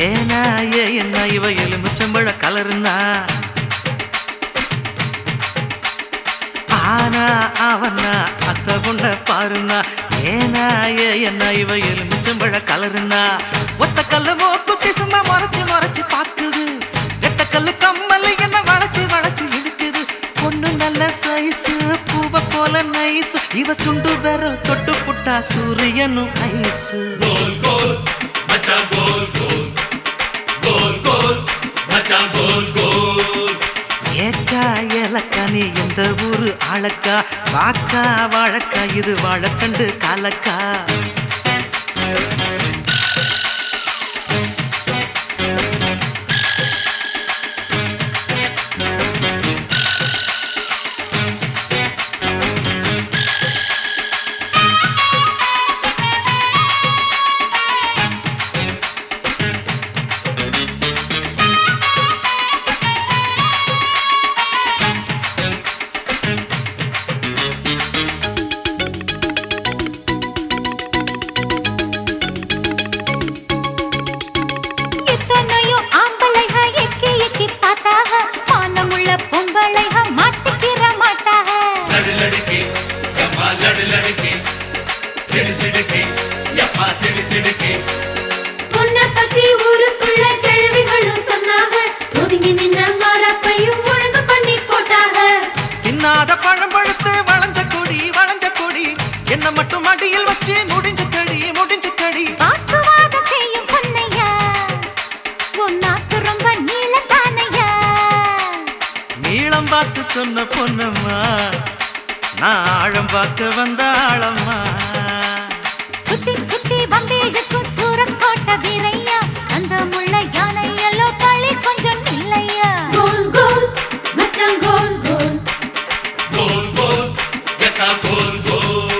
ஏனா என்ன இவ எலுமிச்சம்பழ கலருனா ஆனா அவனா அத்த பொண்ண பாருனா ஏனா என்ன இவ எலுமிச்சம்பழ கலருனா ஒத்த கல்லு மூக்குத்தி சும்மா முறைச்சு பாக்குது எட்ட கல்லு கம்மல் என்ன வளைச்சு இழுக்குது பொண்ணு நல்ல சைஸு பூவ போல நைஸ் இவ சுண்டு விரல் தொட்டு புட்டா சூரியனும் ஐஸு கோல் கோல் மச்சான் கோல் கோல் கோல் கோல் மச்சான் கோல் கோல் ஏக்கா ஏலக்கா நீ எந்த ஊரு ஆளக்கா வாக்கா வாழக்கா இது வாழக்கண்டு காலக்கா உன்னை பத்தி ஊருக்குள்ள கிழவிகளும் சொன்னாங்க ஒதுங்கி நின்ன மாறப்பையும் ஒழுங்கு பண்ணி போட்டாங்க இன்னாத பழம் பழுத்து வளைஞ்ச கொடி என்ன மட்டும் அடியில் வச்சு முடிஞ்சு கடி வாக்குவாத செய்யும் பொன்னையா உன்னாக்கு ரொம்ப நீளத்தானையா நீளம் பார்த்து சொன்ன பொன்னம்மா நான் ஆழம் பார்க்க வந்த ஆழம்மா சுத்தி வந்தேழுக்கும் சூரக்கோட்ட வீரையா அந்த முள்ள யானை எல்லோ களி கொஞ்சம் இல்லையா கோல் கோல் மச்சான் கோல் கோல் கோல் கோல் எக்கா கோல் கோல்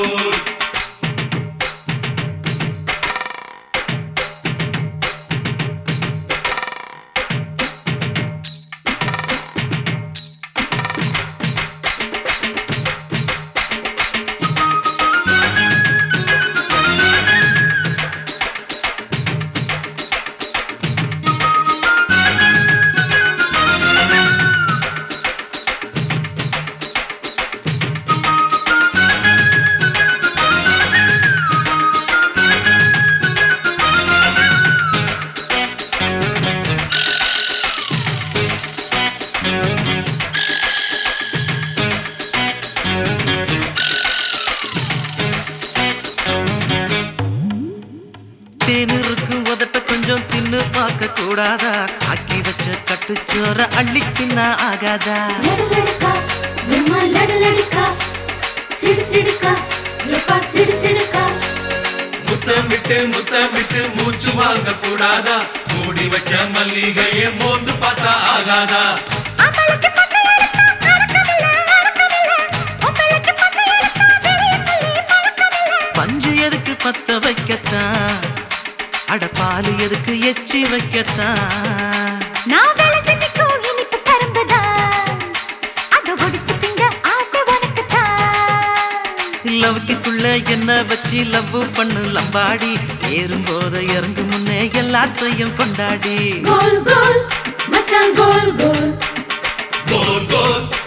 தேனிருக்கு உதட்ட கொஞ்சம் தின்னு பார்க்க கூடாதா ஆக்கி வச்ச கட்டுச்சோற அள்ளிக்கின்னா ஆகாதா லடுலடுக்கா எம்மா லடுலடுக்கா சிடுசிடுக்கா எப்பா சிடுசிடுக்கா முத்தம் விட்டு மூச்சு வாங்க கூடாதா மூடி வச்ச மல்லிகையே மோந்து பார்த்தா ஆகாதா அவளுக்கு பசை எடுத்தா அறக்கமில்ல உங்களுக்கு பசை எடுத்தா வெளிய சொல்லி பழக்கமில்ல பஞ்சு எதுக்கு பத்த வைக்கத்தான் அட பாலு எதுக்கு எச்சி வைக்கத்தான் நான் விளைஞ்சு நிற்கும் இனிப்பு கரும்புதான் அதை ஒடிச்சு திங்க ஆசை உனக்குத்தான் லவ்க்குள்ள என்ன வச்சு லவ் பண்ணு லம்பாடி ஏறும்போத இறங்கு முன்னே எல்லாத்தையும் கொண்டாடி கோல் கோல் மச்சான் கோல் கோல் கோல் கோல்